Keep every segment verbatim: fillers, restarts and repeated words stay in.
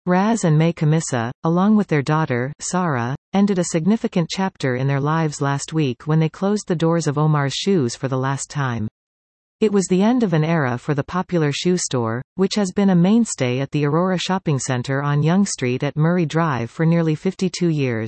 Raz and May Camissa, along with their daughter, Sarah, ended a significant chapter in their lives last week when they closed the doors of Omar's Shoes for the last time. It was the end of an era for the popular shoe store, which has been a mainstay at the Aurora Shopping Center on Yonge Street at Murray Drive for nearly fifty-two years.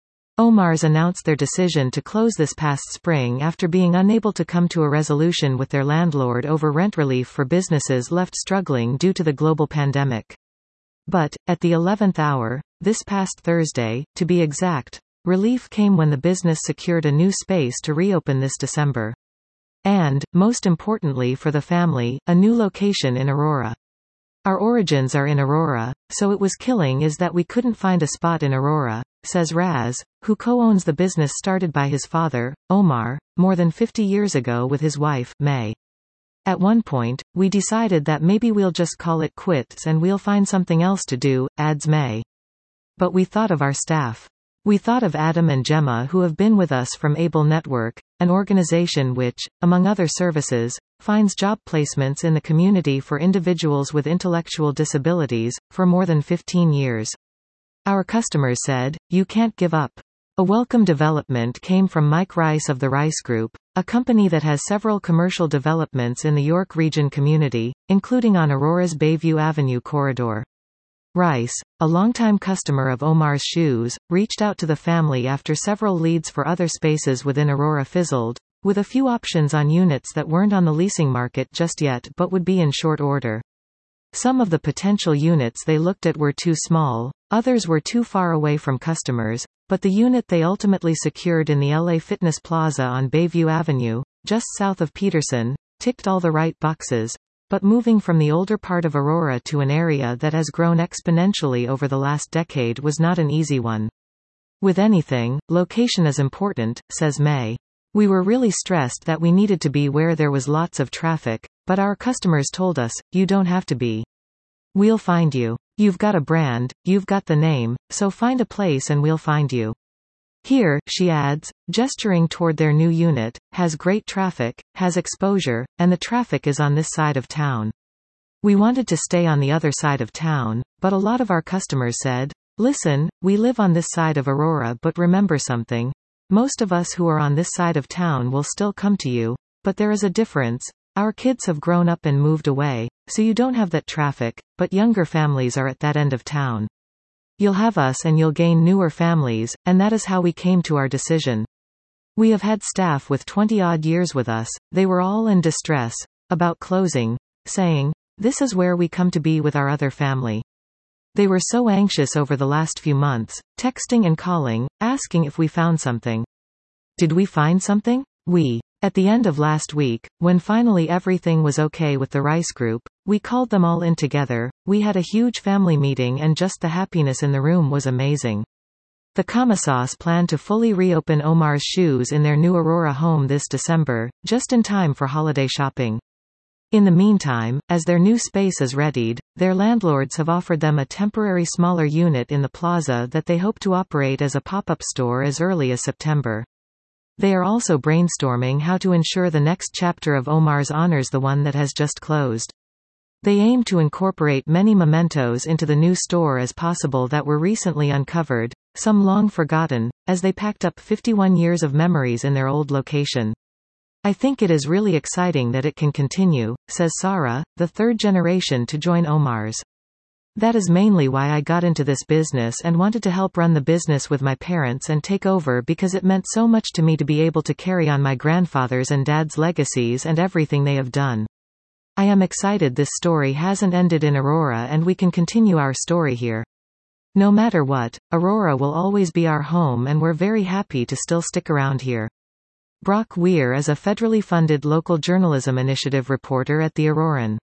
Omar's announced their decision to close this past spring after being unable to come to a resolution with their landlord over rent relief for businesses left struggling due to the global pandemic. But, at the eleventh hour, this past Thursday, to be exact, relief came when the business secured a new space to reopen this December. And, most importantly for the family, a new location in Aurora. Our origins are in Aurora, so it was killing is that we couldn't find a spot in Aurora, says Raz, who co-owns the business started by his father, Omar, more than fifty years ago with his wife, May. At one point, we decided that maybe we'll just call it quits and we'll find something else to do, adds May. But we thought of our staff. We thought of Adam and Gemma who have been with us from Able Network, an organization which, among other services, finds job placements in the community for individuals with intellectual disabilities, for more than fifteen years. Our customers said, "You can't give up." A welcome development came from Mike Rice of the Rice Group, a company that has several commercial developments in the York Region community, including on Aurora's Bayview Avenue corridor. Rice, a longtime customer of Omar's Shoes, reached out to the family after several leads for other spaces within Aurora fizzled, with a few options on units that weren't on the leasing market just yet but would be in short order. Some of the potential units they looked at were too small, others were too far away from customers, but the unit they ultimately secured in the L A Fitness Plaza on Bayview Avenue, just south of Peterson, ticked all the right boxes. But moving from the older part of Aurora to an area that has grown exponentially over the last decade was not an easy one. With anything, location is important, says May. We were really stressed that we needed to be where there was lots of traffic, but our customers told us, "You don't have to be. We'll find you. You've got a brand, you've got the name, so find a place and we'll find you." Here, she adds, gesturing toward their new unit, has great traffic, has exposure, and the traffic is on this side of town. We wanted to stay on the other side of town, but a lot of our customers said, "Listen, we live on this side of Aurora, but remember something. Most of us who are on this side of town will still come to you, but there is a difference. Our kids have grown up and moved away, so you don't have that traffic, but younger families are at that end of town. You'll have us and you'll gain newer families, and that is how we came to our decision. We have had staff with twenty-odd years with us, they were all in distress about closing, saying, 'This is where we come to be with our other family.' They were so anxious over the last few months, texting and calling, asking if we found something. Did we find something? We. At the end of last week, when finally everything was okay with the Rice Group, we called them all in together, we had a huge family meeting and just the happiness in the room was amazing. The Camisas plan to fully reopen Omar's Shoes in their new Aurora home this December, just in time for holiday shopping. In the meantime, as their new space is readied, their landlords have offered them a temporary smaller unit in the plaza that they hope to operate as a pop-up store as early as September. They are also brainstorming how to ensure the next chapter of Omar's honors the one that has just closed. They aim to incorporate many mementos into the new store as possible that were recently uncovered, some long forgotten, as they packed up fifty-one years of memories in their old location. I think it is really exciting that it can continue, says Sarah, the third generation to join Omar's. That is mainly why I got into this business and wanted to help run the business with my parents and take over because it meant so much to me to be able to carry on my grandfather's and dad's legacies and everything they have done. I am excited this story hasn't ended in Aurora and we can continue our story here. No matter what, Aurora will always be our home and we're very happy to still stick around here. Brock Weir is a federally funded local journalism initiative reporter at The Auroran.